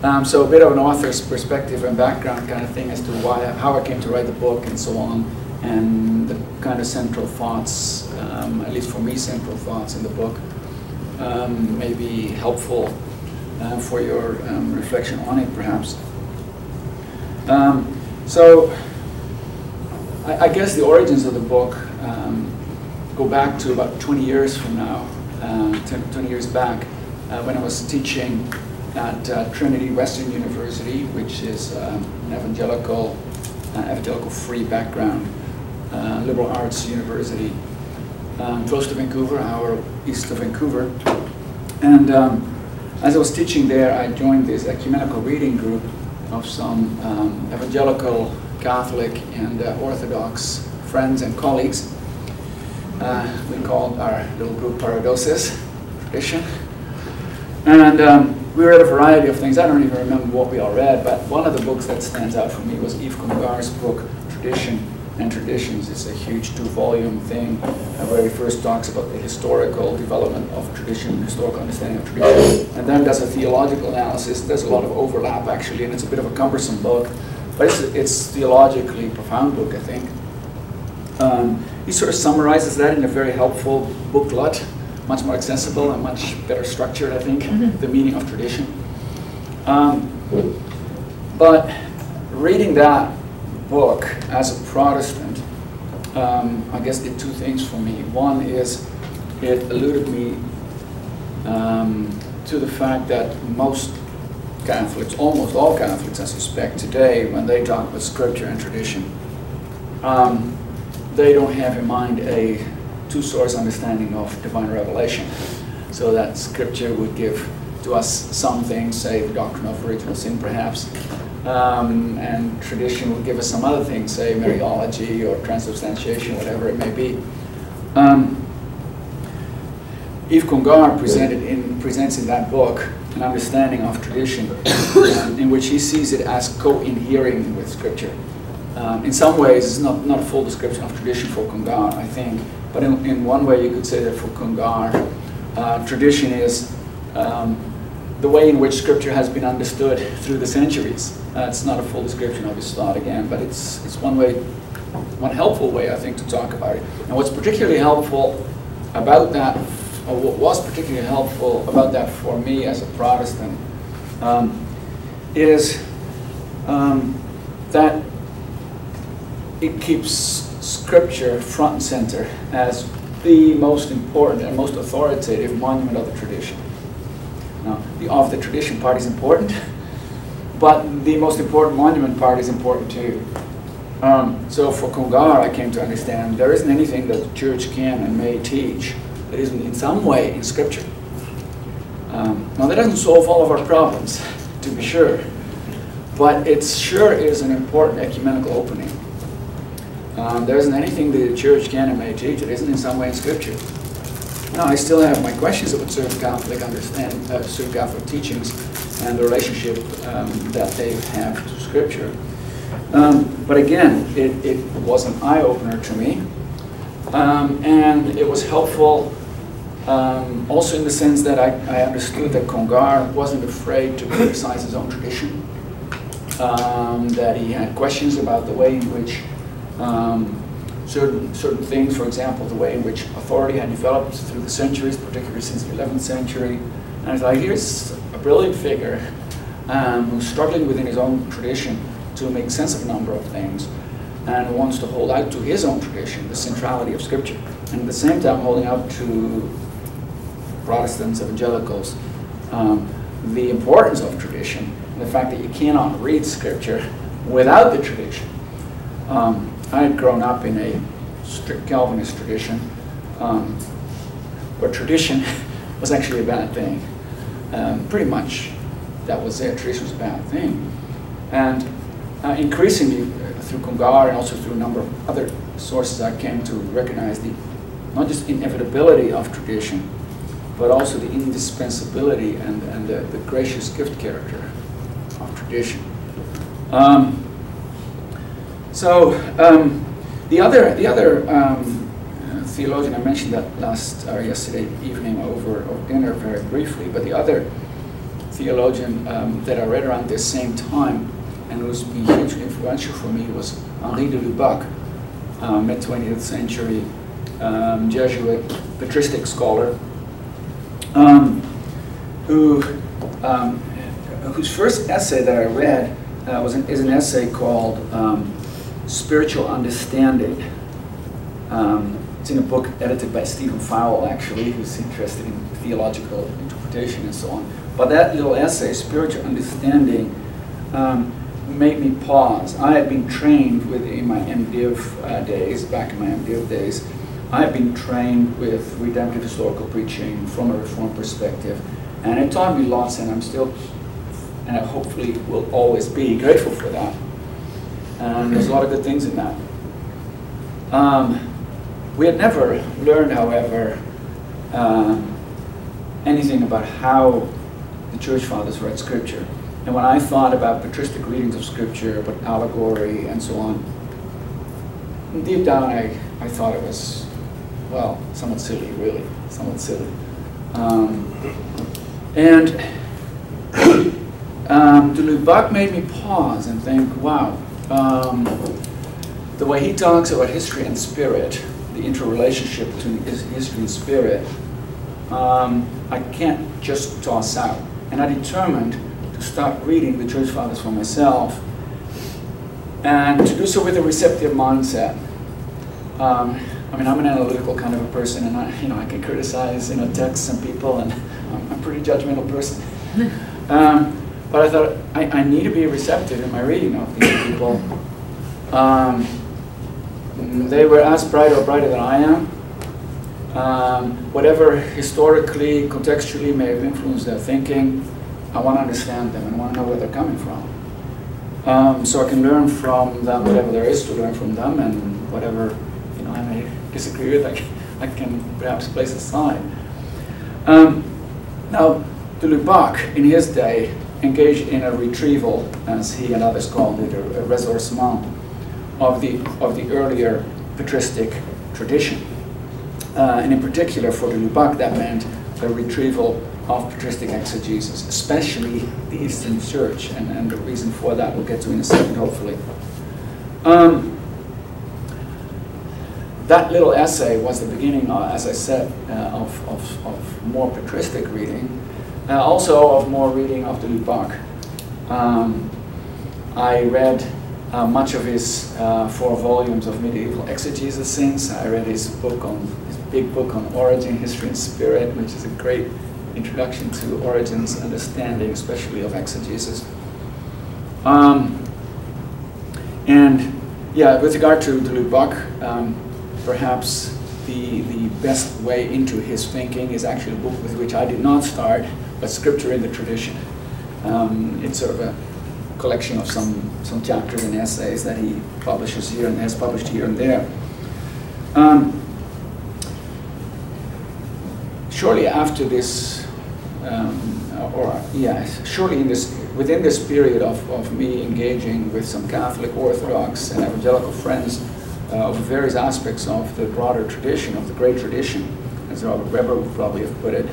So a bit of an author's perspective and background kind of thing as to how I came to write the book and so on, and the kind of central thoughts, at least for me, central thoughts in the book, may be helpful for your reflection on it, perhaps. So I guess the origins of the book go back to about 20 years from now, 20 years back, when I was teaching at Trinity Western University, which is an evangelical free background, liberal arts university, close to Vancouver, an hour east of Vancouver. And as I was teaching there, I joined this ecumenical reading group of some evangelical, Catholic, and Orthodox friends and colleagues. We called our little group Paradosis, tradition. And we read a variety of things. I don't even remember what we all read, but one of the books that stands out for me was Yves Congar's book, Tradition and Traditions. It's a huge 2-volume thing where he first talks about the historical development of tradition, historical understanding of tradition, and then does a theological analysis. There's a lot of overlap, actually, and it's a bit of a cumbersome book, but it's theologically profound book, I think. He sort of summarizes that in a very helpful booklet, much more accessible and much better structured, I think, the meaning of tradition. But reading that book as a Protestant, I guess did 2 things for me. One is it alluded me to the fact that most Catholics, almost all Catholics I suspect today, when they talk about scripture and tradition, they don't have in mind a 2-source understanding of divine revelation. So that scripture would give to us some things, say the doctrine of original sin perhaps, and tradition would give us some other things, say Mariology or transubstantiation, whatever it may be. Yves Congar presents in that book an understanding of tradition in which he sees it as co-inhering with scripture. In some ways, it's not a full description of tradition for Congar, I think, but in one way you could say that for Congar, tradition is the way in which scripture has been understood through the centuries. It's not a full description of his thought again, but it's one way, one helpful way, I think, to talk about it. And what's particularly helpful about that, or what was particularly helpful about that for me as a Protestant, is that it keeps scripture front and center as the most important and most authoritative monument of the tradition. Now, the of the tradition part is important, but the most important monument part is important too. So for Congar, I came to understand there isn't anything that the church can and may teach that isn't in some way in scripture. Now that doesn't solve all of our problems, to be sure, but it sure is an important ecumenical opening. There isn't anything the church can and may teach that isn't in some way in scripture. Now, I still have my questions about certain Catholic certain Catholic teachings and the relationship that they have to scripture. But again, it was an eye-opener to me, and it was helpful also in the sense that I understood that Congar wasn't afraid to criticize his own tradition, that he had questions about the way in which certain things, for example, the way in which authority had developed through the centuries, particularly since the 11th century. And I thought, here's a brilliant figure who's struggling within his own tradition to make sense of a number of things, and wants to hold out to his own tradition, the centrality of Scripture, and at the same time holding out to Protestants, evangelicals, the importance of tradition, and the fact that you cannot read Scripture without the tradition. I had grown up in a strict Calvinist tradition, where tradition was actually a bad thing. Pretty much that was it, tradition was a bad thing. And increasingly, through Congar and also through a number of other sources, I came to recognize the not just inevitability of tradition, but also the indispensability and the gracious gift character of tradition. The other theologian, I mentioned that yesterday evening over dinner very briefly, but the other theologian that I read around the same time and who's been hugely influential for me was Henri de Lubac, mid-20th century Jesuit patristic scholar, whose first essay that I read is an essay called Spiritual Understanding. It's in a book edited by Stephen Fowle, actually, who's interested in theological interpretation and so on. But that little essay, Spiritual Understanding, made me pause. I had been trained in my MDiv days, back in my MDiv days, I had been trained with redemptive historical preaching from a Reformed perspective, and it taught me lots, and I'm still, and I hopefully will always be grateful for that. And there's a lot of good things in that. We had never learned, however, anything about how the Church Fathers read Scripture. And when I thought about patristic readings of Scripture, about allegory and so on, deep down I thought it was, well, somewhat silly, really, somewhat silly. De Lubac made me pause and think, wow, the way he talks about history and spirit, the interrelationship between history and spirit, I can't just toss out. And I determined to start reading the Church Fathers for myself, and to do so with a receptive mindset. I mean, I'm an analytical kind of a person, and I can criticize, texts and people, and I'm a pretty judgmental person. But I thought I need to be receptive in my reading of these people. They were as bright or brighter than I am. Whatever historically, contextually may have influenced their thinking, I want to understand them and want to know where they're coming from. So I can learn from them whatever there is to learn from them, and whatever I may disagree with, I can perhaps place aside. Now, de Lubac, in his day, engaged in a retrieval, as he and others called it, a ressourcement of the earlier patristic tradition. And in particular, for de Lubac, that meant a retrieval of patristic exegesis, especially the Eastern Church, and the reason for that we'll get to in a second, hopefully. That little essay was the beginning, as I said, of more patristic reading, also of more reading of de Lubac. I read much of his 4 volumes of medieval exegesis since. I read his big book on Origin, History and Spirit, which is a great introduction to Origen's understanding, especially of exegesis. And yeah, with regard to de Lubac, perhaps the best way into his thinking is actually a book with which I did not start, but Scripture in the Tradition. It's sort of a collection of some chapters and essays that he publishes here and has published here and there. Shortly after this, shortly within this period of me engaging with some Catholic, Orthodox, and evangelical friends of various aspects of the broader tradition, of the great tradition, as Robert Weber would probably have put it,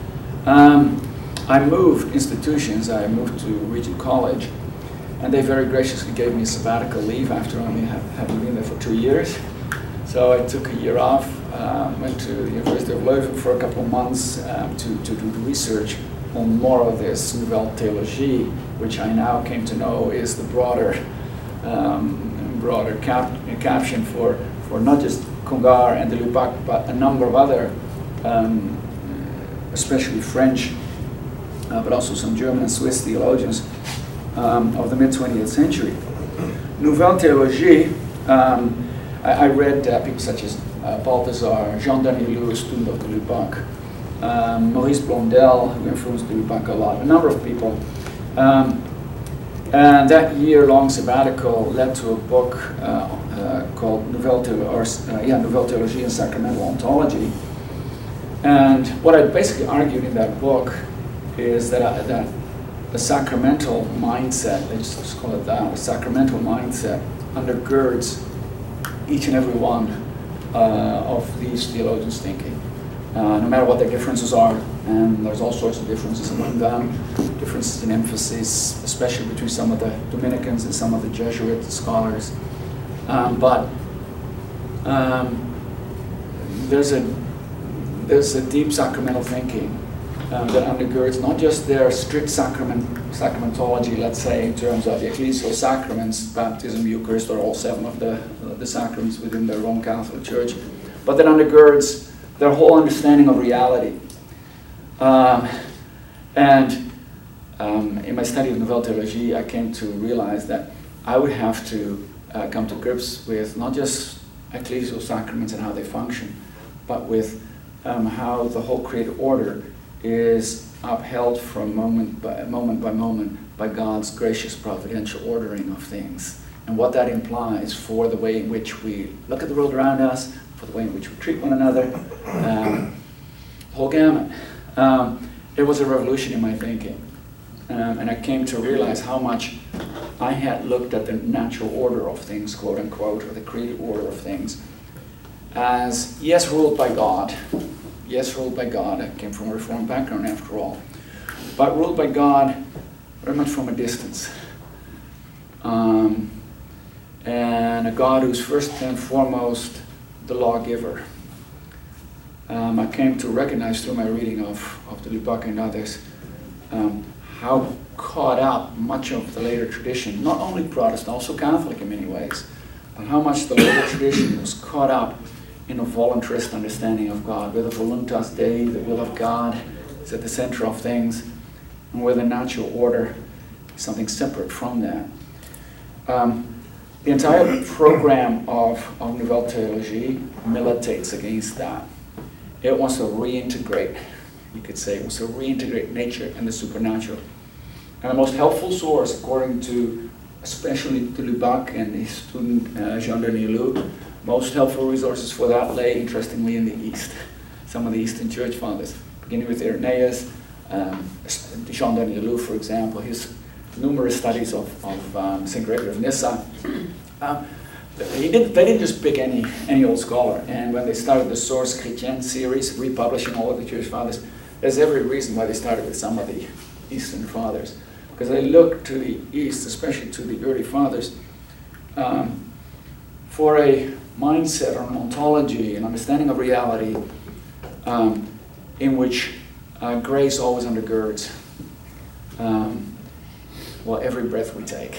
I moved institutions. I moved to Regent College, and they very graciously gave me a sabbatical leave after only having been there for 2 years. So I took a year off, went to the University of Leuven for a couple of months to do research on more of this Nouvelle Théologie, which I now came to know is the broader caption for not just Congar and de Lubac, but a number of other, especially French, but also some German and Swiss theologians of the mid-20th century. Nouvelle Théologie, I read people such as Balthazar, Jean-Denis Louis, student of de Lubac, Maurice Blondel, who influenced de Lubac a lot, a number of people. And that year-long sabbatical led to a book called Nouvelle Théologie and Sacramental Ontology. And what I basically argued in that book is that the sacramental mindset, let's just call it that, a sacramental mindset undergirds each and every one of these theologians' thinking, no matter what their differences are, and there's all sorts of differences among them. differences in emphasis, especially between some of the Dominicans and some of the Jesuit scholars. But there's a deep sacramental thinking that undergirds not just their strict sacramentology, let's say, in terms of the ecclesial sacraments, baptism, Eucharist, or all 7 of the sacraments within the Roman Catholic Church, but that undergirds their whole understanding of reality. In my study of Nouvelle Théologie, I came to realize that I would have to come to grips with not just ecclesial sacraments and how they function, but with how the whole created order is upheld from moment by moment by God's gracious providential ordering of things, and what that implies for the way in which we look at the world around us, for the way in which we treat one another, whole gamut. It was a revolution in my thinking, and I came to realize how much I had looked at the natural order of things, quote unquote, or the created order of things, as yes, ruled by God. Yes, ruled by God. I came from a Reformed background after all. But ruled by God very much from a distance. And a God who's first and foremost the lawgiver. I came to recognize through my reading of de Lubac and others how caught up much of the later tradition, not only Protestant, also Catholic in many ways, but how much the later tradition was caught up in a voluntarist understanding of God, where the voluntas Dei, the will of God, is at the center of things, and where the natural order is something separate from that. The entire program of Nouvelle Théologie militates against that. It wants to reintegrate, you could say, it wants to reintegrate nature and the supernatural. And the most helpful source, according to especially de Lubac and his student Jean-Denis Leu, most helpful resources for that lay, interestingly, in the East. Some of the Eastern Church Fathers, beginning with Irenaeus, Jean-Denis Leu, for example, his numerous studies of St. Gregory of Nyssa. They didn't just pick any old scholar. And when they started the Source Chrétienne series, republishing all of the Church Fathers, there's every reason why they started with some of the Eastern Fathers. Because they looked to the East, especially to the early Fathers, for a mindset or an ontology, an understanding of reality in which grace always undergirds every breath we take.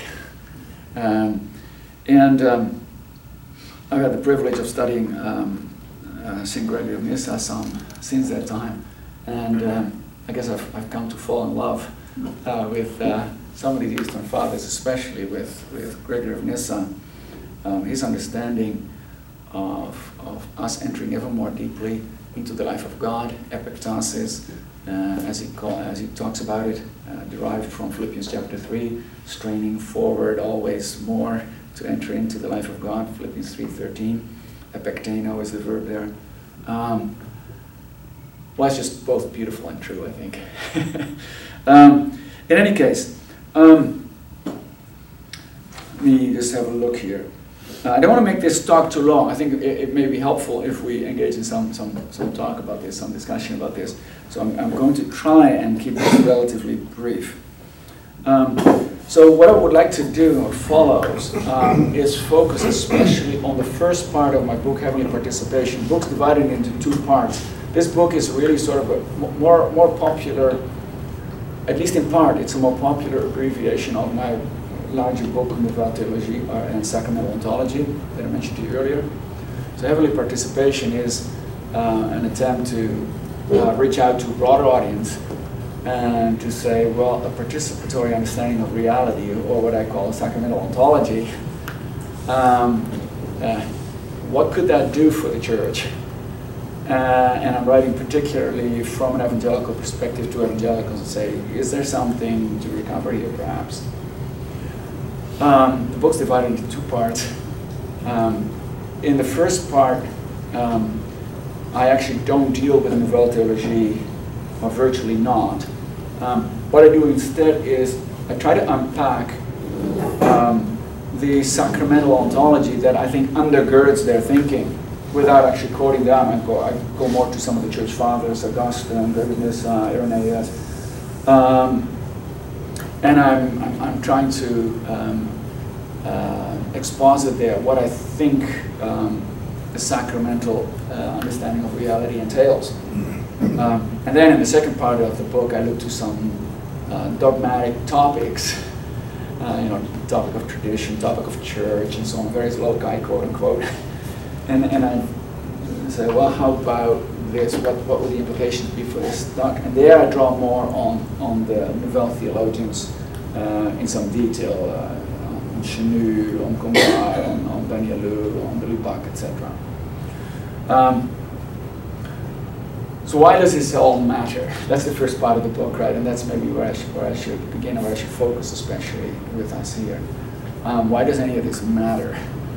I've had the privilege of studying St. Gregory of Nyssa since that time, and I guess I've come to fall in love with some of the Eastern Fathers, especially with Gregory of Nyssa. His understanding of us entering ever more deeply into the life of God, epektasis, as he talks about it, derived from Philippians chapter 3, straining forward always more to enter into the life of God, Philippians 3:13. Epekteno is the verb there. It's just both beautiful and true, I think. In any case, let me just have a look here. I don't want to make this talk too long. I think it may be helpful if we engage in some talk about this, some discussion about this. So I'm going to try and keep this relatively brief. So what I would like to do follows is focus especially on the first part of my book, Heavenly Participation. The book's divided into 2 parts. This book is really sort of a more popular, at least in part, it's a more popular abbreviation of my larger book, Nouvelle Théologie and Sacramental Ontology, that I mentioned to you earlier. So Heavenly Participation is an attempt to reach out to a broader audience and to say, well, a participatory understanding of reality, or what I call a sacramental ontology, what could that do for the Church? And I'm writing particularly from an evangelical perspective to evangelicals and say, is there something to recover here, perhaps? The book's divided into 2 parts. In the first part, I actually don't deal with the Nouvelle Théologie, or virtually not. What I do instead is I try to unpack the sacramental ontology that I think undergirds their thinking without actually quoting them. I go more to some of the Church Fathers, Augustine, Gregory of Nyssa, Irenaeus, And I'm trying to exposit there what I think the sacramental understanding of reality entails. And then in the second part of the book, I look to some dogmatic topics, topic of tradition, topic of church, and so on, various loci, quote unquote. And I say, well, how about this? What would the implications be for this doctrine? And there I draw more on the Nouvelle theologians in some detail, on Chenu, on Congar, on Danielou, on de Lubac, etc. So why does this all matter? That's the first part of the book, right? And that's maybe where I should begin, or where I should focus, especially with us here. Why does any of this matter?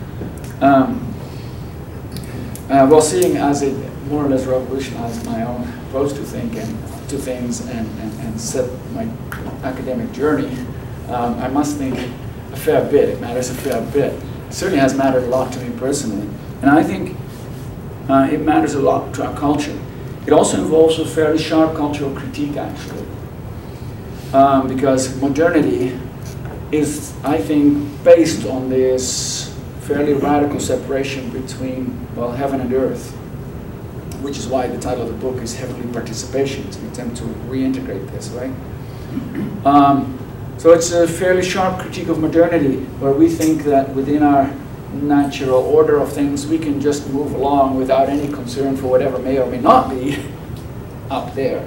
Well, seeing as it more or less revolutionized my own approach to thinking, to things, and set my academic journey, I must think a fair bit. It matters a fair bit. It certainly has mattered a lot to me personally. And I think it matters a lot to our culture. It also involves a fairly sharp cultural critique, actually. Because modernity is, I think, based on this fairly radical separation between, well, heaven and earth, which is why the title of the book is Heavenly Participation. It's an attempt to reintegrate this, right? So it's a fairly sharp critique of modernity, where we think that within our natural order of things, we can just move along without any concern for whatever may or may not be up there,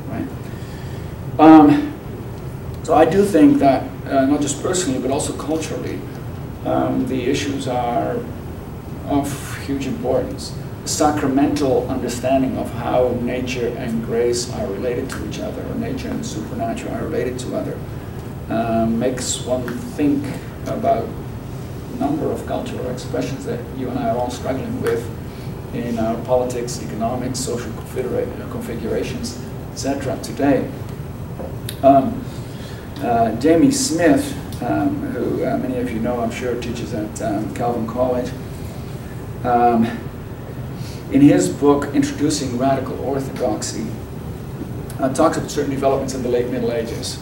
right? So I do think that, not just personally, but also culturally, the issues are of huge importance. The sacramental understanding of how nature and grace are related to each other, or nature and the supernatural are related to other, makes one think about a number of cultural expressions that you and I are all struggling with in our politics, economics, social configurations, etc. today. Jamie Smith, who many of you know, I'm sure, teaches at Calvin College, in his book, Introducing Radical Orthodoxy, talks about certain developments in the late Middle Ages.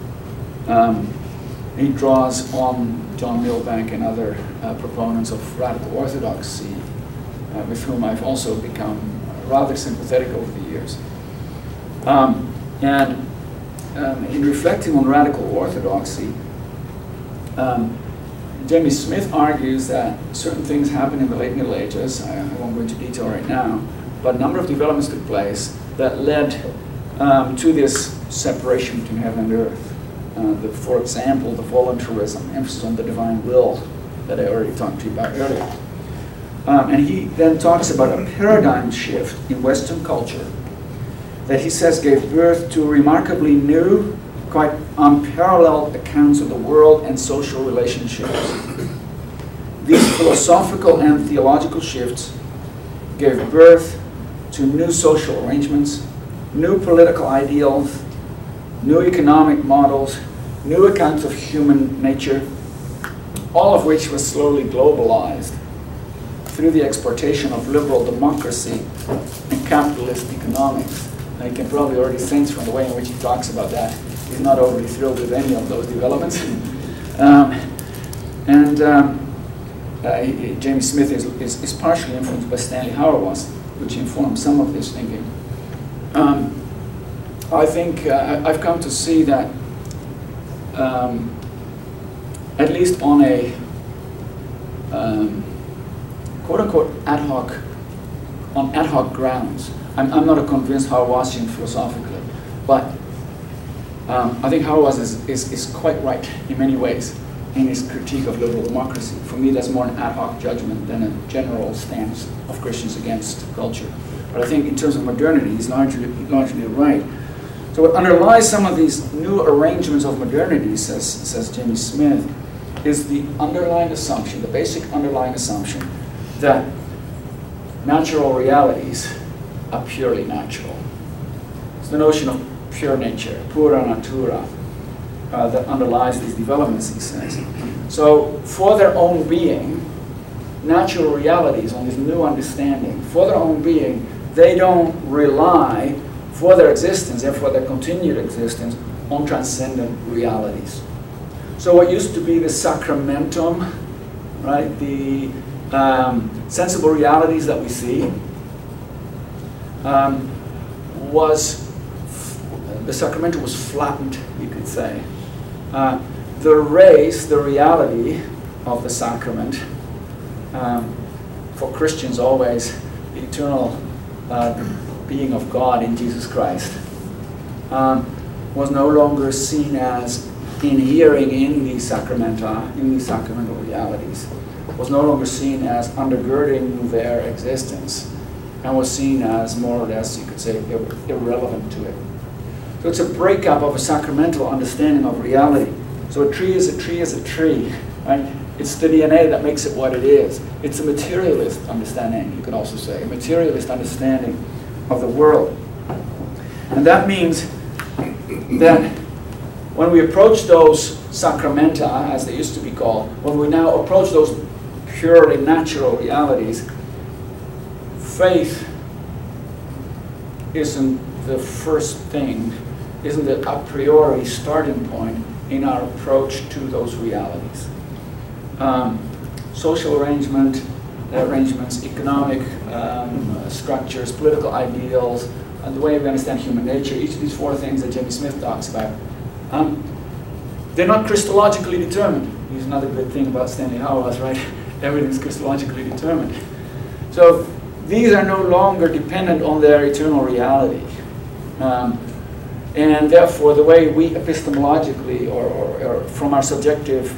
He draws on John Milbank and other proponents of radical orthodoxy, with whom I've also become rather sympathetic over the years. In reflecting on radical orthodoxy, Jamie Smith argues that certain things happened in the late Middle Ages. I won't go into detail right now, but a number of developments took place that led to this separation between heaven and earth. For example, the voluntarism, emphasis on the divine will that I already talked to you about earlier. And he then talks about a paradigm shift in Western culture that he says gave birth to remarkably new, quite unparalleled accounts of the world and social relationships. These philosophical and theological shifts gave birth to new social arrangements, new political ideals, new economic models, new accounts of human nature, all of which was slowly globalized through the exportation of liberal democracy and capitalist economics. Now you can probably already sense from the way in which he talks about that, he's not overly thrilled with any of those developments. James Smith is partially influenced by Stanley Hauerwas, which informed some of this thinking. I think I've come to see that at least on a quote-unquote ad hoc grounds. I'm not a convinced Hauerwasian philosophically, but I think Hauerwas is quite right in many ways in his critique of liberal democracy. For me, that's more an ad hoc judgment than a general stance of Christians against culture. But I think in terms of modernity, he's largely right. So what underlies some of these new arrangements of modernity, says Jamie Smith, is the underlying assumption, the basic underlying assumption, that natural realities are purely natural. It's the notion of pure nature, pura natura, that underlies these developments, he says. So for their own being, natural realities, on this new understanding, for their own being, they don't rely for their existence and for their continued existence on transcendent realities. So what used to be the sacramentum, right, the sensible realities that we see, the sacramentum was flattened, you could say. The race, the reality of the sacrament, for Christians always, the eternal being of God in Jesus Christ, was no longer seen as inhering in these sacramenta, in these sacramental realities, was no longer seen as undergirding their existence, and was seen as more or less, you could say, irrelevant to it. So it's a breakup of a sacramental understanding of reality. So a tree is a tree is a tree, right? It's the DNA that makes it what it is. It's a materialist understanding, you could also say, a materialist understanding of the world. And that means that when we approach those sacramenta, as they used to be called, when we now approach those purely natural realities, faith isn't the first thing, isn't the a priori starting point in our approach to those realities. Social arrangements, economic structures, political ideals, and the way we understand human nature, each of these four things that Jamie Smith talks about, they're not Christologically determined. Here's another good thing about Stanley Hauerwas, right? Everything's Christologically determined. So these are no longer dependent on their eternal reality. And therefore, the way we epistemologically, or from our subjective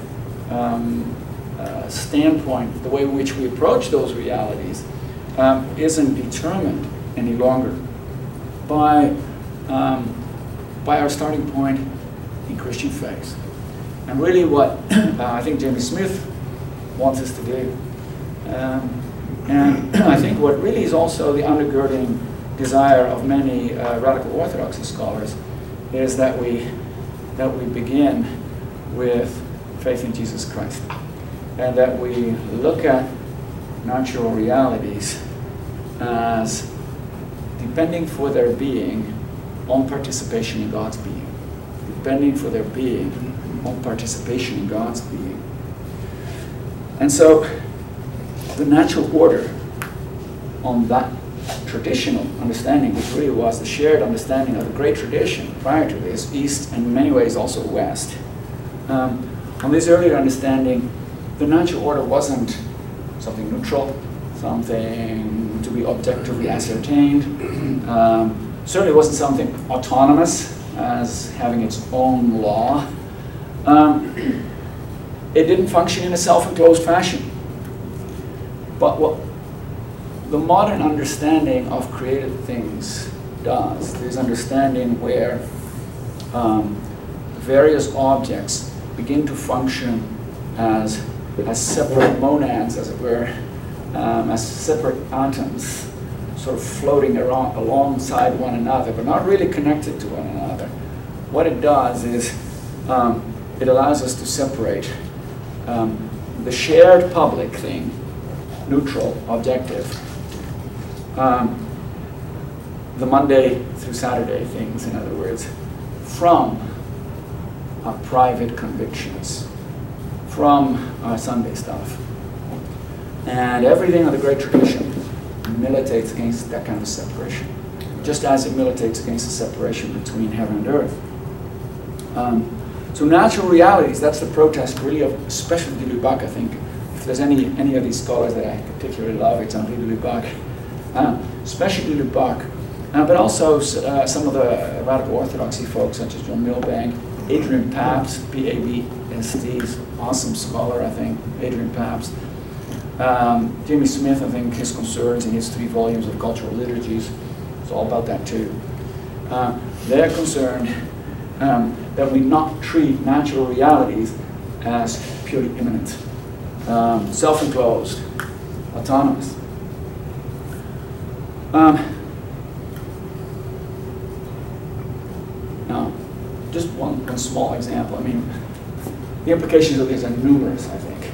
standpoint, the way in which we approach those realities isn't determined any longer by our starting point in Christian faith. And really what I think Jamie Smith wants us to do, and I think what really is also the undergirding desire of many radical orthodoxy scholars, is that we begin with faith in Jesus Christ, and that we look at natural realities as depending for their being on participation in God's being, depending for their being on participation in God's being. And so the natural order on that traditional understanding, which really was the shared understanding of the great tradition prior to this, East and in many ways also West. On this earlier understanding, the natural order wasn't something neutral, something to be objectively ascertained. Certainly wasn't something autonomous as having its own law. It didn't function in a self-enclosed fashion. But what the modern understanding of created things does, this understanding where various objects begin to function as separate monads, as it were, as separate atoms, sort of floating around alongside one another, but not really connected to one another. What it does is it allows us to separate the shared public thing, neutral, objective, the Monday through Saturday things, in other words, from our private convictions, from our Sunday stuff. And everything of the great tradition militates against that kind of separation, just as it militates against the separation between heaven and earth. So natural realities, that's the protest really of especially de Lubac, I think. If there's any of these scholars that I particularly love, it's Henri de Lubac. Especially de Lubac, but also some of the radical orthodoxy folks such as John Milbank, Adrian Pabst, P-A-B-S-T, awesome scholar, I think, Adrian Pabst. Jamie Smith, I think his concerns in his 3 volumes of cultural liturgies, it's all about that too. They're concerned that we not treat natural realities as purely immanent, self-enclosed, autonomous. Now, just one small example. I mean, the implications of these are numerous, I think.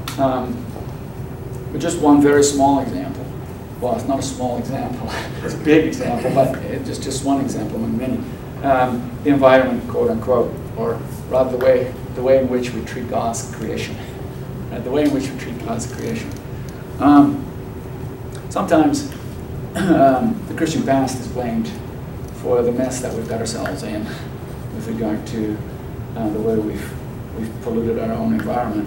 But just one very small example. Well, it's not a small example. It's a big example, but it's just one example among many. the environment, quote unquote, or rather the way in which we treat God's creation. The way in which we treat God's creation. Sometimes the Christian past is blamed for the mess that we've got ourselves in with regard to the way we've polluted our own environment.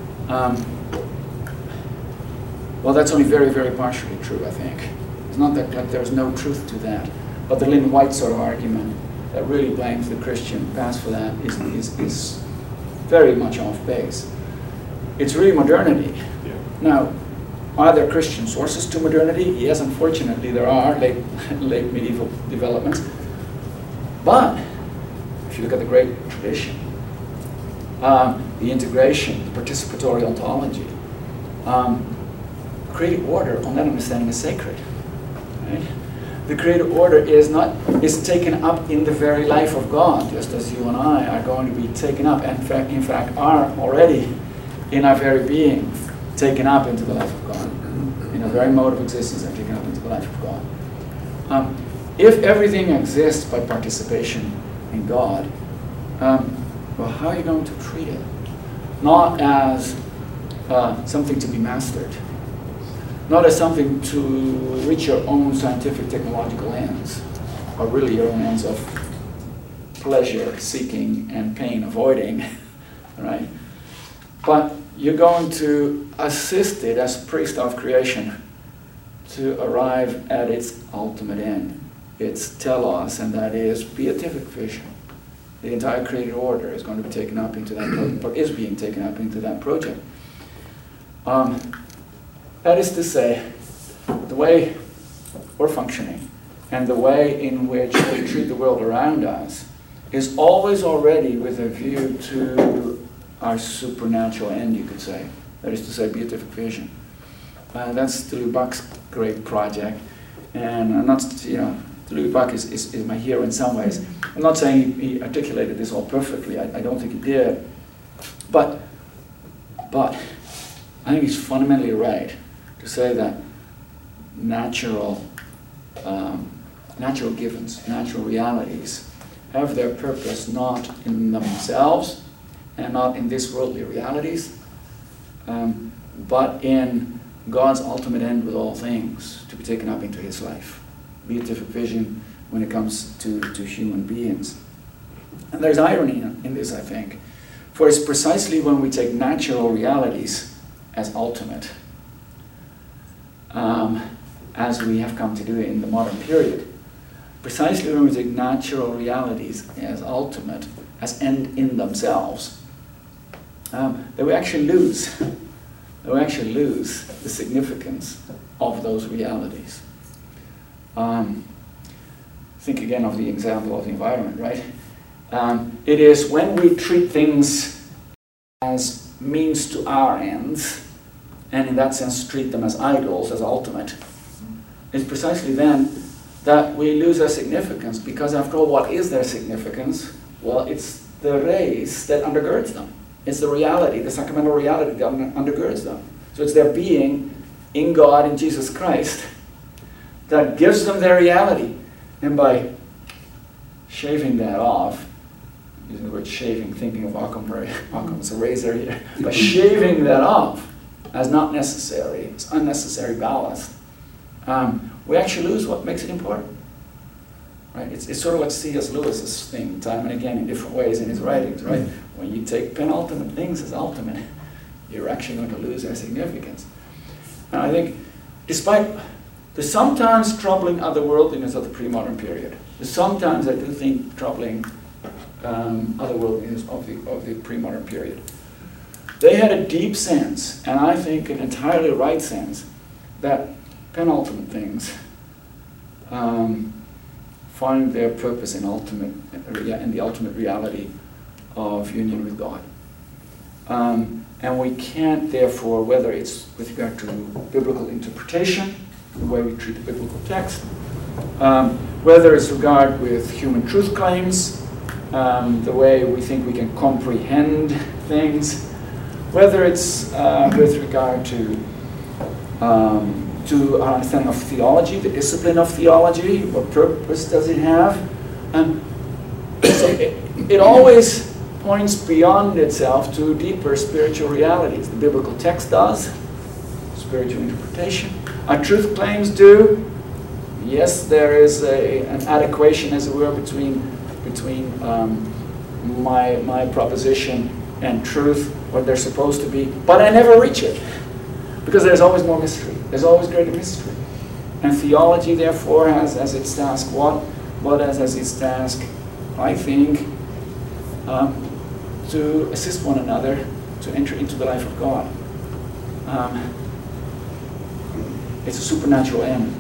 Well, that's only very, very partially true, I think. It's not that like there's no truth to that, but the Lynn White sort of argument that really blames the Christian past for that is very much off base. It's really modernity. Yeah. Now, are there Christian sources to modernity? Yes, unfortunately there are, late medieval developments. But if you look at the great tradition, the integration, the participatory ontology, creative order on that understanding is sacred. Right? The creative order is taken up in the very life of God, just as you and I are going to be taken up, and in fact are already in our very being taken up into the life of God. In our very mode of existence are taken up into the life of God. If everything exists by participation in God, well, how are you going to treat it? Not as something to be mastered, not as something to reach your own scientific technological ends, or really your own ends of pleasure seeking and pain avoiding, right? But you're going to assist it as priest of creation to arrive at its ultimate end, its telos, and that is beatific vision. The entire created order is going to be taken up into that, or is being taken up into that project. That is to say, the way we're functioning and the way in which we treat the world around us is always already with a view to our supernatural end, you could say. That is to say, beatific vision. That's de Lubac's great project, and I'm not, de Lubac is my hero in some ways. I'm not saying he articulated this all perfectly. I don't think he did, but I think he's fundamentally right to say that natural givens, natural realities, have their purpose not in themselves and not in these worldly realities, but in God's ultimate end with all things, to be taken up into his life. Beatific vision when it comes to human beings. And there's irony in this, I think, for it's precisely when we take natural realities as ultimate, as we have come to do it in the modern period, precisely when we take natural realities as ultimate, as end in themselves, that we actually lose the significance of those realities. Think again of the example of the environment, right? It is when we treat things as means to our ends, and in that sense treat them as idols, as ultimate, it's precisely then that we lose their significance, because after all, what is their significance? Well, it's the res that undergirds them. It's the reality, the sacramental reality that undergirds them. So it's their being in God, in Jesus Christ, that gives them their reality. And by shaving that off, using the word shaving, thinking of Occam's razor here, by shaving that off as not necessary, it's unnecessary ballast, we actually lose what makes it important. Right? It's sort of like C.S. Lewis's thing, time and again in different ways in his writings, right? When you take penultimate things as ultimate, you're actually going to lose their significance. And I think, despite the sometimes troubling otherworldliness of the pre-modern period, the sometimes, I do think, troubling otherworldliness of the pre-modern period, they had a deep sense, and I think an entirely right sense, that penultimate things find their purpose in the ultimate reality of union with God. And we can't, therefore, whether it's with regard to biblical interpretation, the way we treat the biblical text, whether it's regard with human truth claims, the way we think we can comprehend things, whether it's with regard to our understanding of theology, the discipline of theology, what purpose does it have? So it always points beyond itself to deeper spiritual realities. The biblical text does, spiritual interpretation. Our truth claims do. Yes, there is an adequation, as it were, between my proposition and truth, what they're supposed to be, but I never reach it, because there's always more mystery. There's always greater mystery. And theology, therefore, has as its task what has as its task, I think, to assist one another to enter into the life of God. It's a supernatural end.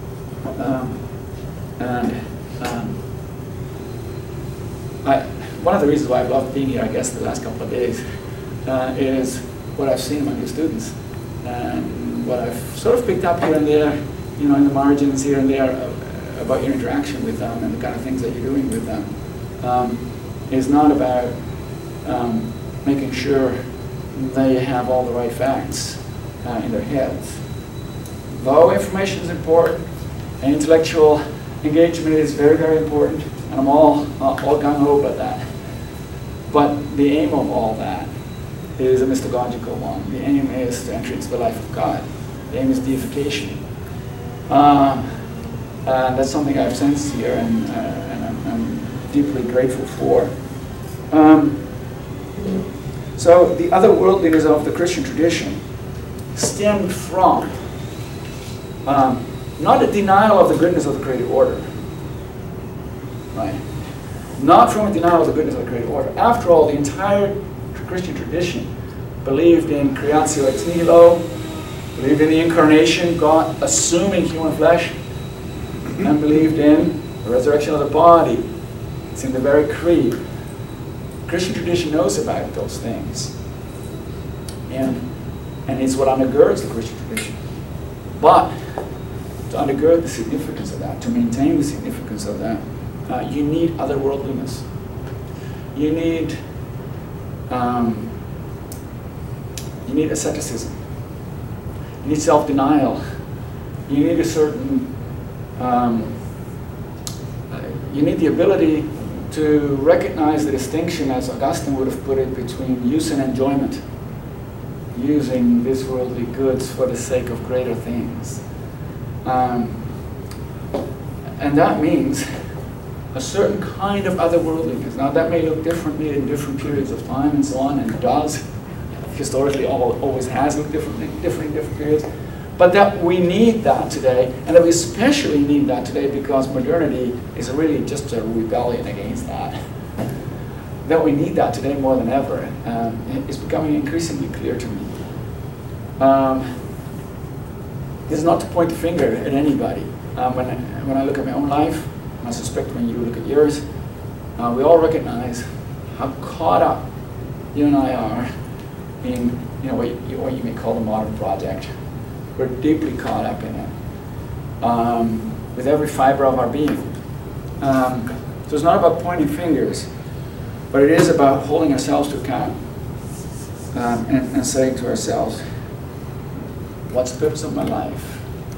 One of the reasons why I've loved being here, I guess, the last couple of days, is what I've seen among your students, and what I've sort of picked up here and there, you know, in the margins here and there, about your interaction with them and the kind of things that you're doing with them, is not about making sure they have all the right facts in their heads. Though information is important, and intellectual engagement is very, very important, and I'm all gung-ho about that. But the aim of all that is a mystagogical one. The aim is to enter into the life of God. The aim is deification. And that's something I've sensed here, and I'm deeply grateful for. So the otherworldliness of the Christian tradition stemmed from not a denial of the goodness of the created order, right? Not from a denial of the goodness of the created order. After all, the entire Christian tradition believed in creatio ex nihilo, believed in the incarnation, God assuming human flesh, and believed in the resurrection of the body. It's in the very creed. Christian tradition knows about those things, and it's what undergirds the Christian tradition. But to undergird the significance of that, to maintain the significance of that, you need otherworldliness. You need asceticism. You need self-denial. You need a certain. You need the ability to recognize the distinction, as Augustine would have put it, between use and enjoyment. Using this worldly goods for the sake of greater things. And that means a certain kind of otherworldliness. Now that may look differently in different periods of time and so on, and it does. Historically always has looked differently in different periods. But that we need that today, and that we especially need that today because modernity is really just a rebellion against that. That we need that today more than ever is becoming increasingly clear to me. This is not to point the finger at anybody. When I look at my own life, and I suspect when you look at yours, we all recognize how caught up you and I are in what you may call the modern project. We're deeply caught up in it, with every fiber of our being. So it's not about pointing fingers, but it is about holding ourselves to account and saying to ourselves, what's the purpose of my life?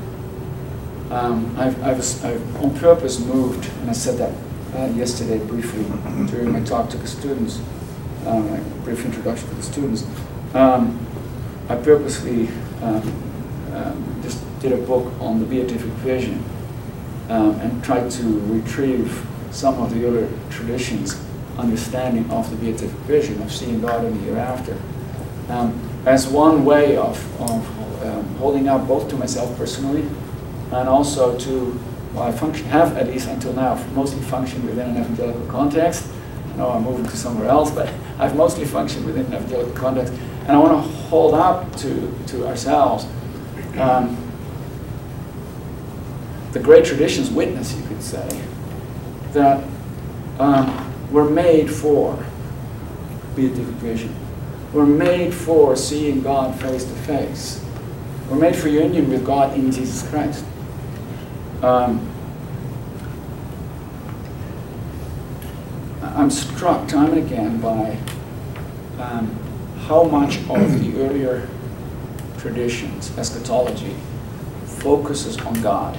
I've on purpose moved, and I said that yesterday briefly during my talk to the students, a brief introduction to the students. I purposely just did a book on the beatific vision and tried to retrieve some of the other traditions' understanding of the beatific vision, of seeing God in the hereafter, as one way of holding out both to myself personally and also to, well, I have at least until now mostly functioned within an evangelical context. I know I'm moving to somewhere else, but I've mostly functioned within an evangelical context, and I want to hold up to ourselves the great tradition's witness, you could say, that we're made for beatific vision. We're made for seeing God face to face. We're made for union with God in Jesus Christ. I'm struck time and again by how much of the earlier traditions, eschatology, focuses on God.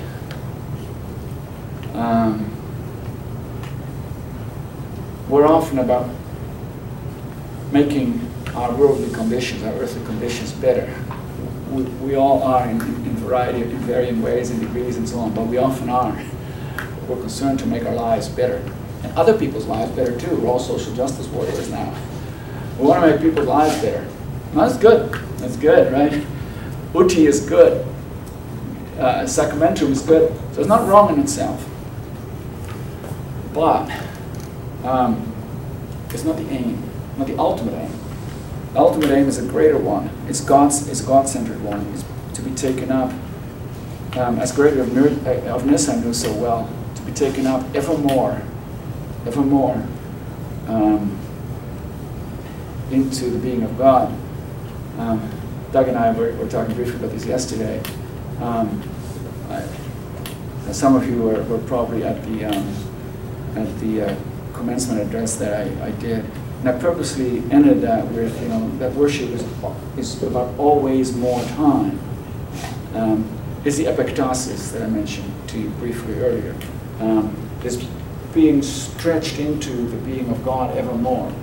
we're often about making our worldly conditions, our earthly conditions better. We all are in variety, in varying ways and degrees and so on, but we often are. We're concerned to make our lives better, and other people's lives better too. We're all social justice warriors now. We want to make people's lives better. And that's good. That's good, right? Uti is good. Sacramentum is good. So it's not wrong in itself. But it's not the aim, not the ultimate aim. The ultimate aim is a greater one. It's God-centered one. It's to be taken up, as Gregory of Nyssa knew so well, to be taken up evermore into the being of God. Doug and I were talking briefly about this yesterday. Some of you were probably at the commencement address that I did. And I purposely ended that with, that worship is about always more time. Is the epektasis that I mentioned to you briefly earlier. Is being stretched into the being of God evermore.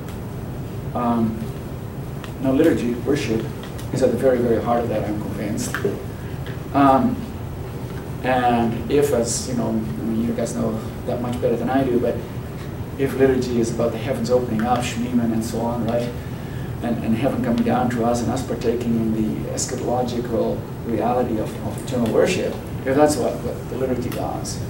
Now liturgy, worship, is at the very, very heart of that, I'm convinced. And if, as you guys know that much better than I do, but if liturgy is about the heavens opening up, Shmimen and so on, right? And heaven coming down to us and us partaking in the eschatological reality of eternal worship, if that's what the liturgy does,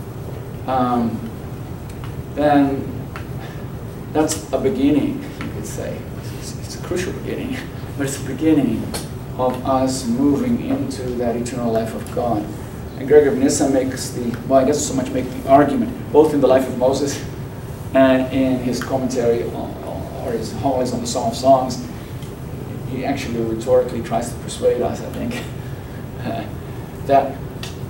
then that's a beginning, you could say. It's a crucial beginning, but it's the beginning of us moving into that eternal life of God. And Gregory of Nyssa makes I guess so much make the argument, both in the life of Moses and in his commentary or his homilies on the Song of Songs. He actually rhetorically tries to persuade us, I think, that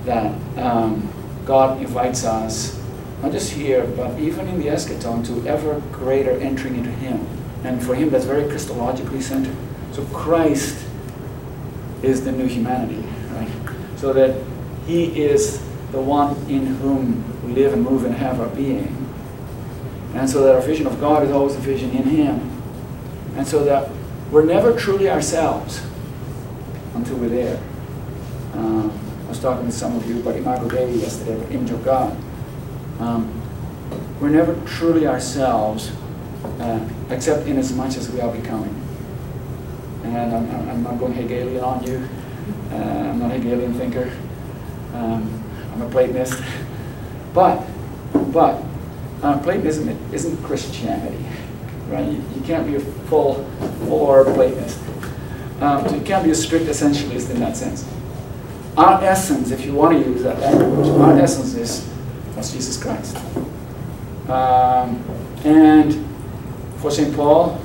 God invites us, not just here, but even in the eschaton, to ever greater entering into Him. And for Him, that's very Christologically centered. So Christ is the new humanity, right? So that He is the one in whom we live and move and have our being. And so that our vision of God is always a vision in Him. And so that we're never truly ourselves until we're there. I was talking with some of you about Imago Dei yesterday, about image of God. We're never truly ourselves, except in as much as we are becoming. And I'm not going Hegelian on you. I'm not a Hegelian thinker. I'm a Platonist. But Platonism isn't Christianity, right? You can't be a full-bore Platonist. So you can't be a strict essentialist in that sense. Our essence, if you want to use that language, our essence is Jesus Christ. And for St. Paul,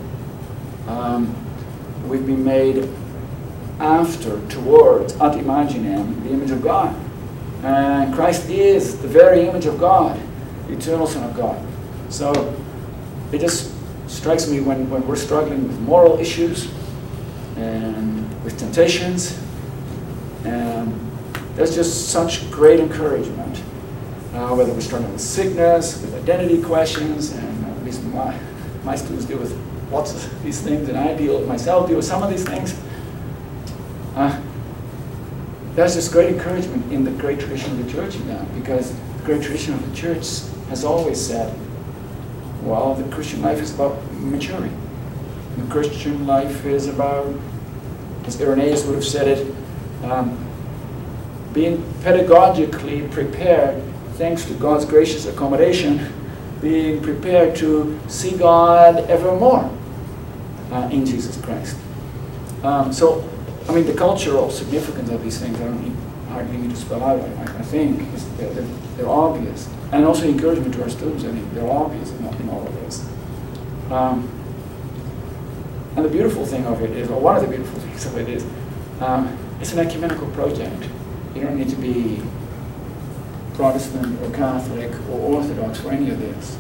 we've been made towards, ad imaginem, the image of God. And Christ is the very image of God, the eternal Son of God. So it just strikes me when we're struggling with moral issues and with temptations, and there's just such great encouragement. Whether we're struggling with sickness, with identity questions, and at least my students deal with lots of these things, and I myself deal with some of these things. There's this great encouragement in the great tradition of the Church now, because the great tradition of the Church has always said, well, the Christian life is about maturing. The Christian life is about, as Irenaeus would have said it, being pedagogically prepared, thanks to God's gracious accommodation, being prepared to see God evermore in Jesus Christ. So, I mean, the cultural significance of these things, I don't hardly need to spell out, I think, they're obvious. And also encouragement to our students, I think they're obvious in all of this. And the beautiful thing of it is, or one of the beautiful things of it is, it's an ecumenical project. You don't need to be Protestant or Catholic or Orthodox for any of this.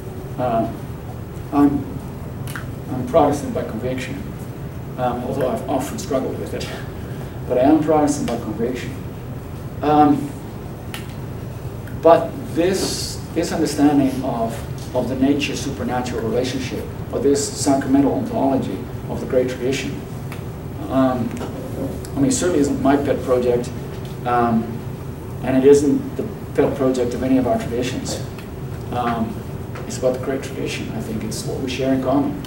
I'm Protestant by conviction, although I've often struggled with it. But I am Protestant by conviction. But this understanding of of the nature-supernatural relationship, of this sacramental ontology of the great tradition. I mean, it certainly isn't my pet project, and it isn't the pet project of any of our traditions. It's about the great tradition. I think it's what we share in common.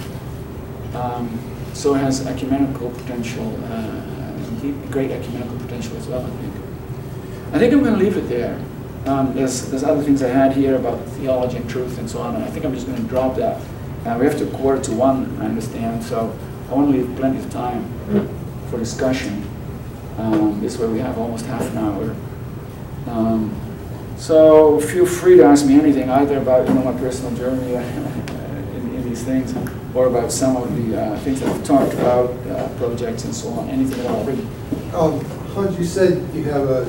So it has ecumenical potential, great ecumenical potential as well, I think. I think I'm going to leave it there. There's other things I had here about theology and truth and so on, and I think I'm just going to drop that. We have to 1:45, I understand, so I want to leave plenty of time for discussion. This way we have almost half an hour. So feel free to ask me anything, either about my personal journey in these things, or about some of the things that I've talked about, projects and so on, anything at all, really. Hans, you said you have a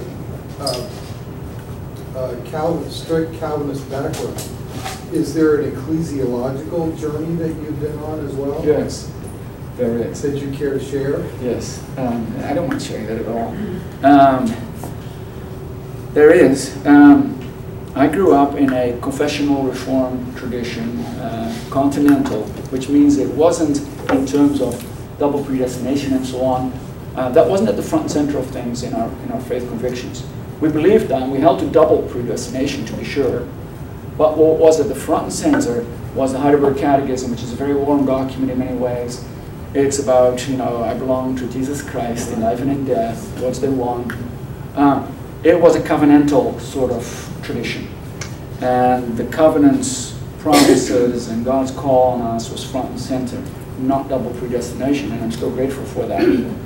strict Calvinist background. Is there an ecclesiological journey that you've been on as well? Yes, there is. That you care to share? Yes, I don't mind sharing that at all. There is. I grew up in a confessional reform tradition, continental, which means it wasn't in terms of double predestination and so on. That wasn't at the front and center of things in our faith convictions. We believed that, and we held to double predestination to be sure. But what was at the front and center was the Heidelberg Catechism, which is a very warm document in many ways. It's about, I belong to Jesus Christ in life and in death, what's the one. It was a covenantal sort of tradition. And the covenant's promises and God's call on us was front and center, not double predestination, and I'm still grateful for that.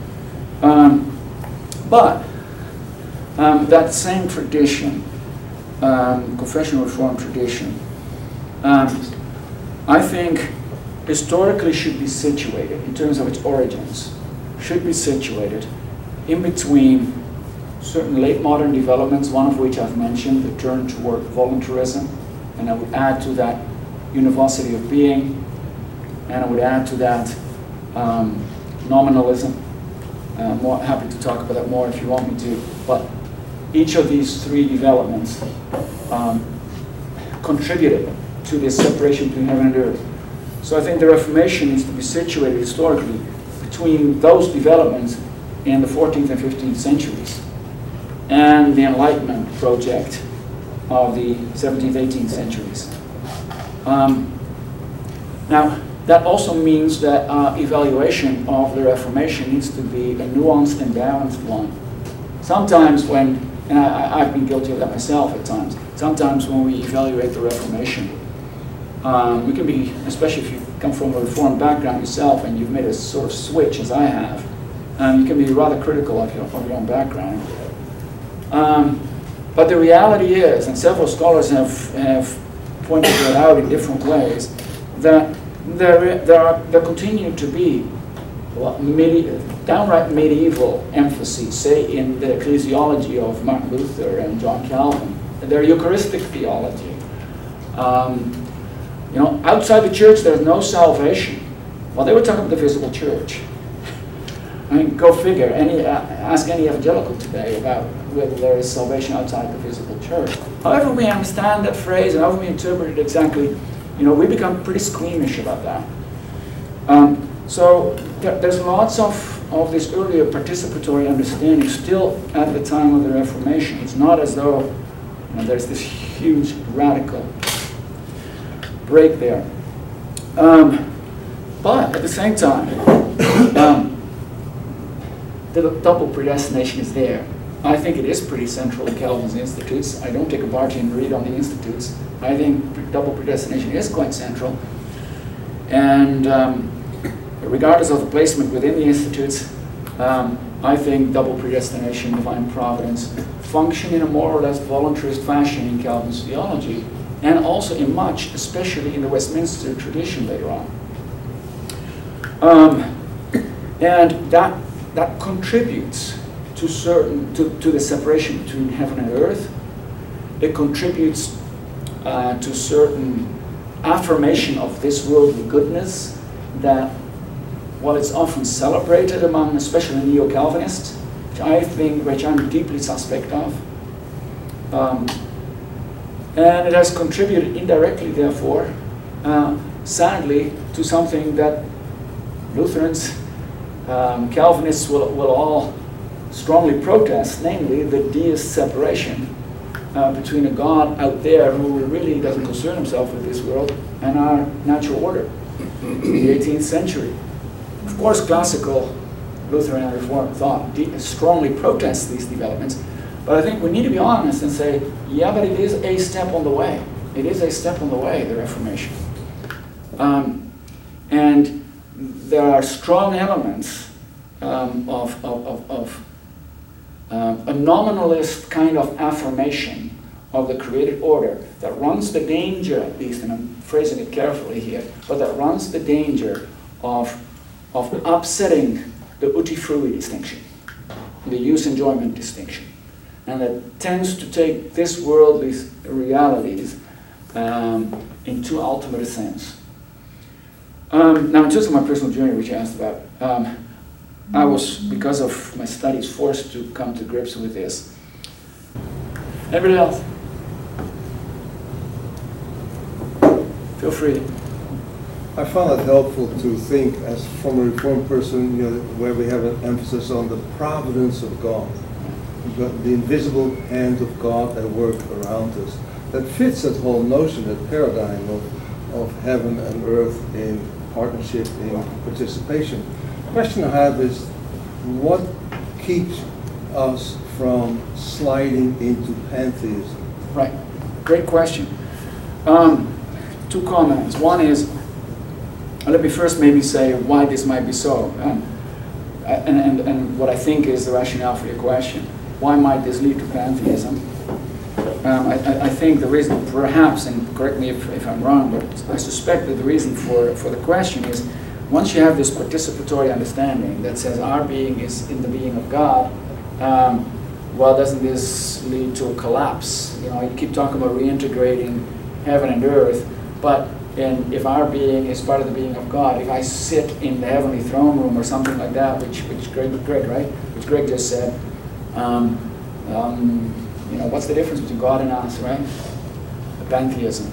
But that same tradition, confessional reform tradition, I think historically should be situated, in terms of its origins, should be situated in between certain late modern developments, one of which I've mentioned, the turn toward voluntarism, and I would add to that univocity of being, and I would add to that nominalism. I'm more happy to talk about that more if you want me to, but each of these three developments contributed to this separation between heaven and earth. So I think the Reformation needs to be situated historically between those developments in the 14th and 15th centuries and the Enlightenment project of the 17th, 18th centuries. Now, that also means that evaluation of the Reformation needs to be a nuanced and balanced one. Sometimes when, and I've been guilty of that myself at times, sometimes when we evaluate the Reformation, we can be, especially if you come from a Reformed background yourself and you've made a sort of switch, as I have, you can be rather critical of your own background. But the reality is, and several scholars have pointed that out in different ways, that there continue to be downright medieval emphases, say in the ecclesiology of Martin Luther and John Calvin, their Eucharistic theology. Outside the church there's no salvation. Well, they were talking about the visible church. I mean, go figure. Ask any evangelical today about whether there is salvation outside the visible church. However we understand that phrase and however we interpret it exactly, we become pretty squeamish about that. So there's lots of this earlier participatory understanding still at the time of the Reformation. It's not as though there's this huge radical break there. But at the same time, the double predestination is there. I think it is pretty central in Calvin's Institutes. I don't take a Barthian read on the Institutes. I think double predestination is quite central. And regardless of the placement within the Institutes, I think double predestination, divine providence, function in a more or less voluntarist fashion in Calvin's theology, and also in much, especially in the Westminster tradition later on. And that contributes to the separation between heaven and earth. It contributes to certain affirmation of this worldly goodness that, while it's often celebrated among especially neo-Calvinists, which I'm deeply suspect of, and it has contributed indirectly, therefore, sadly, to something that Lutherans, Calvinists will all strongly protest, namely the deist separation between a God out there who really doesn't concern himself with this world and our natural order in the 18th century. Of course, classical Lutheran and Reformed thought strongly protests these developments, but I think we need to be honest and say, yeah, but it is a step on the way. It is a step on the way, the Reformation. And there are strong elements of a nominalist kind of affirmation of the created order that runs the danger, at least, and I'm phrasing it carefully here, but that runs the danger of upsetting the uti frui distinction, the use-enjoyment distinction, and that tends to take this worldly realities in too ultimate a sense. Now, in terms of my personal journey, which you asked about, I was, because of my studies, forced to come to grips with this. Anybody else? Feel free. I found it helpful to think, as from a Reformed person, where we have an emphasis on the providence of God. You've got the invisible hand of God at work around us. That fits that whole notion, that paradigm of heaven and earth in partnership, in participation. The question I have is, what keeps us from sliding into pantheism? Right. Great question. Two comments. One is, let me first maybe say why this might be so, and what I think is the rationale for your question. Why might this lead to pantheism? I think the reason, perhaps, and correct me if I'm wrong, but I suspect that the reason for the question is, once you have this participatory understanding that says our being is in the being of God, well, doesn't this lead to a collapse? You keep talking about reintegrating heaven and earth, but if our being is part of the being of God, if I sit in the heavenly throne room or something like that, which Greg just said, what's the difference between God and us, right? Pantheism.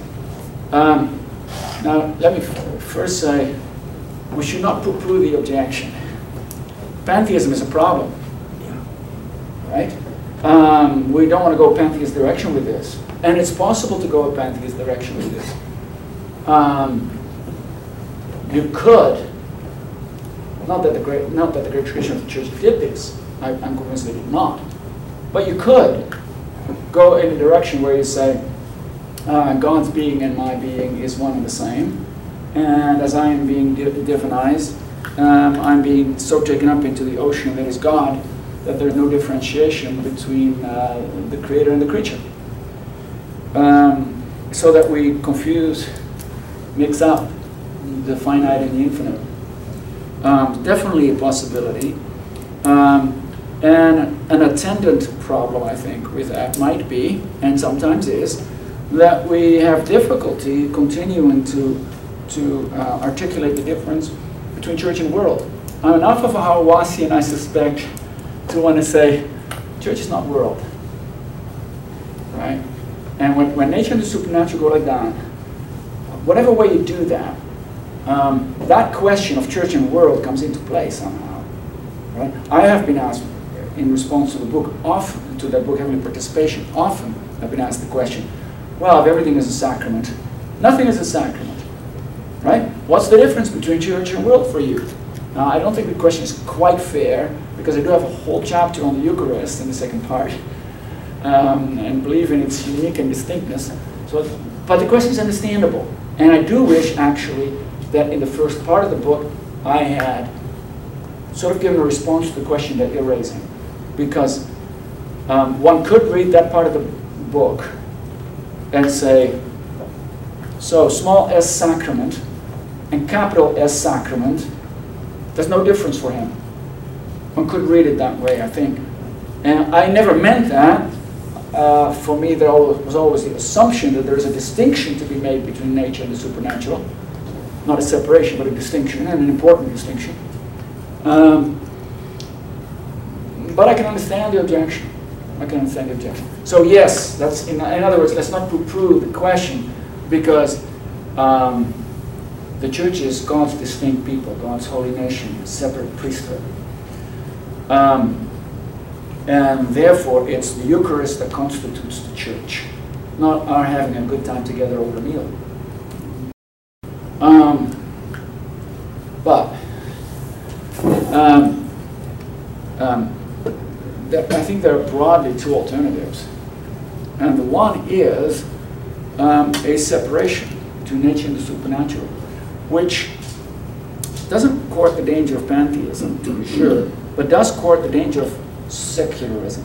Now, let me first say, we should not poo-poo the objection. Pantheism is a problem, right? We don't want to go a pantheist direction with this, and it's possible to go a pantheist direction with this. You could, not that the great tradition of the church did this. I'm convinced they did not, but you could go in a direction where you say, God's being and my being is one and the same, and as I am being divinized, I'm being so taken up into the ocean that is God that there's no differentiation between the creator and the creature. So that we mix up the finite and the infinite. Definitely a possibility. And an attendant problem, I think, with that might be, and sometimes is, that we have difficulty continuing to articulate the difference between church and world. I'm enough of a Hauasian, I suspect, to want to say, church is not world, right? And when nature and the supernatural go like that, whatever way you do that, that question of church and world comes into play somehow, right? I have been asked, in response to the book, often, to that book, Heavenly Participation, often I've been asked the question, well, if everything is a sacrament, nothing is a sacrament, right? What's the difference between church and world for you? Now, I don't think the question is quite fair, because I do have a whole chapter on the Eucharist in the second part, and believe in its unique and distinctness. But the question is understandable, and I do wish, actually, that in the first part of the book, I had sort of given a response to the question that you're raising. Because one could read that part of the book and say, so small s sacrament and capital S sacrament, there's no difference for him. One could read it that way, I think. And I never meant that. For me, there was always the assumption that there's a distinction to be made between nature and the supernatural. Not a separation, but a distinction, and an important distinction. But I can understand the objection. So yes, that's in other words, let's not poo-poo the question, because the church is God's distinct people, God's holy nation, separate priesthood. And therefore, it's the Eucharist that constitutes the church, not our having a good time together over a meal. I think there are broadly two alternatives. And the one is a separation between nature and the supernatural, which doesn't court the danger of pantheism, to be sure, but does court the danger of secularism.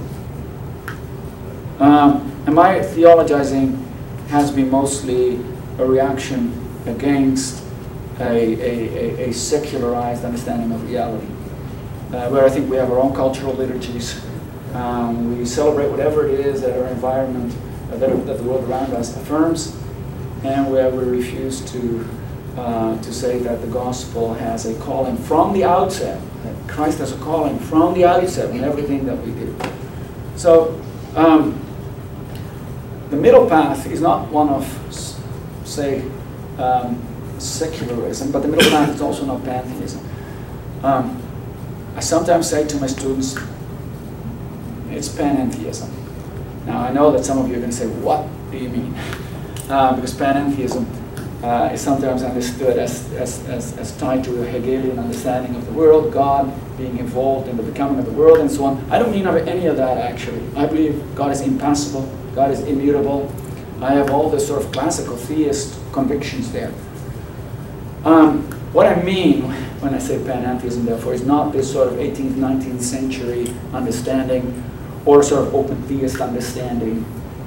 And my theologizing has been mostly a reaction against a secularized understanding of reality, where I think we have our own cultural liturgies. We celebrate whatever it is that our environment, that the world around us affirms, and where we refuse to say that the gospel has a calling from the outset, that Christ has a calling from the outset in everything that we do. So the middle path is not one of, say, secularism, but the middle path is also not pantheism. I sometimes say to my students, it's panentheism. Now I know that some of you are going to say, what do you mean? Because panentheism is sometimes understood as tied to a Hegelian understanding of the world, God being involved in the becoming of the world and so on. I don't mean any of that, actually. I believe God is impassible, God is immutable. I have all the sort of classical theist convictions there. What I mean when I say panentheism, therefore, is not this sort of 18th, 19th century understanding or sort of open theist understanding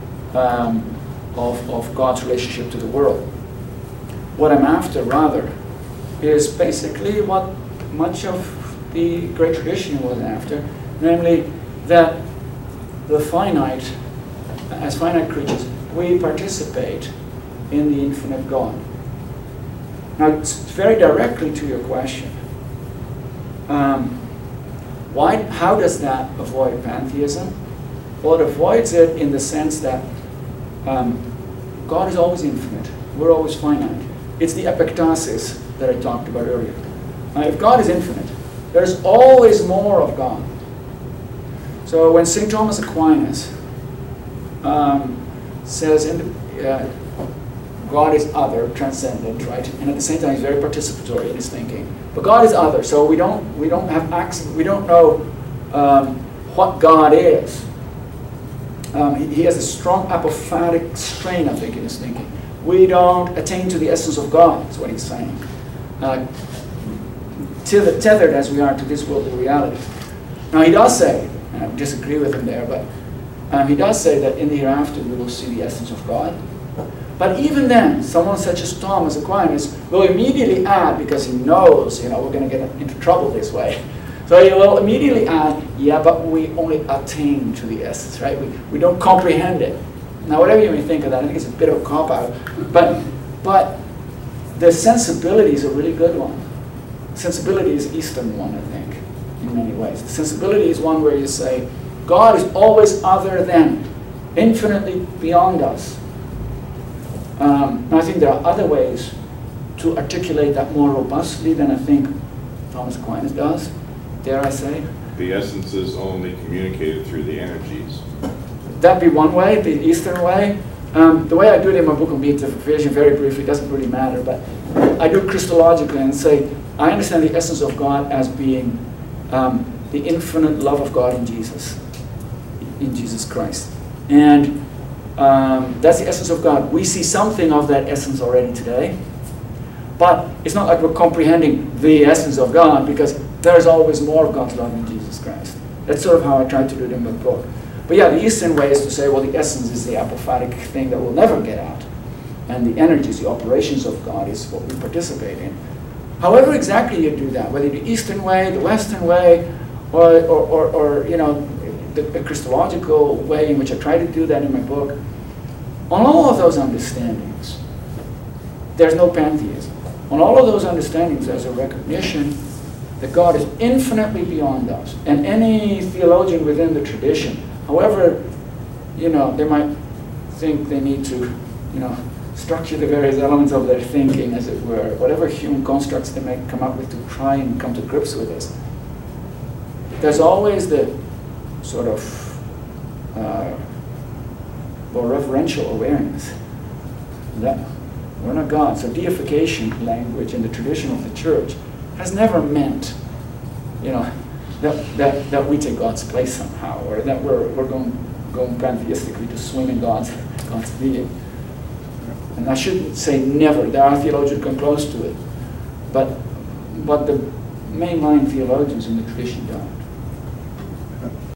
of God's relationship to the world. What I'm after, rather, is basically what much of the great tradition was after, namely that the finite, as finite creatures, we participate in the infinite God. Now, very directly to your question, how does that avoid pantheism? Well, it avoids it in the sense that God is always infinite. We're always finite. It's the epektasis that I talked about earlier. Now, if God is infinite, there's always more of God. So when St. Thomas Aquinas says God is other, transcendent, right? And at the same time, he's very participatory in his thinking. But God is other, so we don't have access. We don't know what God is. He has a strong apophatic strain, I think, in his thinking. We don't attain to the essence of God, is what he's saying. Tethered as we are to this worldly reality. Now he does say, and I disagree with him there, but he does say that in the hereafter we will see the essence of God. But even then, someone such as Thomas Aquinas will immediately add, because he knows, we're going to get into trouble this way. So he will immediately add, yeah, but we only attain to the essence, right? We don't comprehend it. Now, whatever you may think of that, I think it's a bit of a cop-out. But the sensibility is a really good one. Sensibility is Eastern one, I think, in many ways. The sensibility is one where you say, God is always other than, infinitely beyond us. I think there are other ways to articulate that more robustly than I think Thomas Aquinas does, dare I say. The essence is only communicated through the energies. That'd be one way, the Eastern way. The way I do it in my book on Beatific Vision, very briefly, doesn't really matter, but I do it Christologically and say, I understand the essence of God as being the infinite love of God in Jesus Christ. And that's the essence of God. We see something of that essence already today, but it's not like we're comprehending the essence of God, because there's always more of God's love in Jesus Christ. That's sort of how I try to do it in my book. But yeah, the Eastern way is to say, well, the essence is the apophatic thing that we'll never get out, and the energies, the operations of God is what we participate in. However exactly you do that, whether the Eastern way, the Western way, or the Christological way in which I try to do that in my book, on all of those understandings, there's no pantheism. On all of those understandings, there's a recognition that God is infinitely beyond us. And any theologian within the tradition, however, they might think they need to, structure the various elements of their thinking, as it were, whatever human constructs they may come up with to try and come to grips with this, there's always the sort of more reverential awareness that we're not God. So deification language in the tradition of the church has never meant, you know, that we take God's place somehow, or that we're going pantheistically to swim in God's being. And I shouldn't say never. There are theologians who come close to it, but the mainline theologians in the tradition don't.